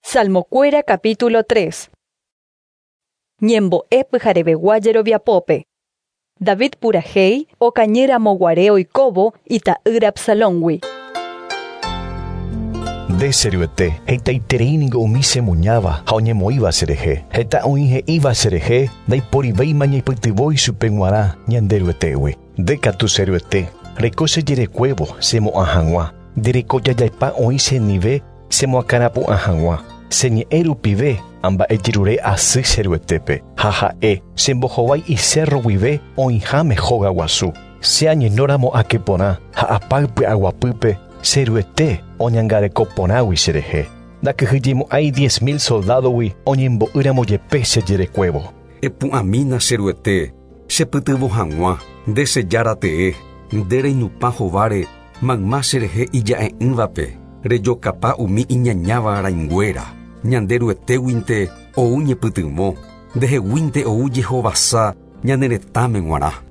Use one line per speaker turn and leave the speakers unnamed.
Salmocuera capítulo 3. Ñembo'e pyharevegua Jeroviapópe. David purahéi okañéra moguare oikóvo ita'ýra Absalóngui.
Ndeseryvete hetaitereíniko umi semuñáva ha oñemoĩva cherehe. Heta oĩ he'íva cherehe ndaiporivéima ñaipytyvõ ichupe g̃uarã ñanderyvetégui. Ndekatu cheryvete reiko chejerekuévo chemo'ã hag̃ua. Ndereko jajaipa oĩ chenive chemoakãrapu'ã hag̃ua. Cheñe'ẽ rupive amba'ejerure asy cheryvetépe. Ha ha'e chembohovái icerro guive oĩháme hóga guasu. Cheañenóramo ake porã ha apáype aguapýpe cheryvete oñangareko porãgui cherehe. Ndakyhyjemo'ãi 10.000 soldadogui oñembo'ýramojepe chejerekuévo.
Epu'ãmína cheryvete chepytyvõ hag̃ua nde chejáratee nde reinupã hováre mayma cherehe ija'e'ỹvape rejokapa umi iñañáva raĩnguéra. Ñanderyvetéguinte ou ñepytyvõ, ndeheguínte ou jehovasa ñane retãme g̃uarã.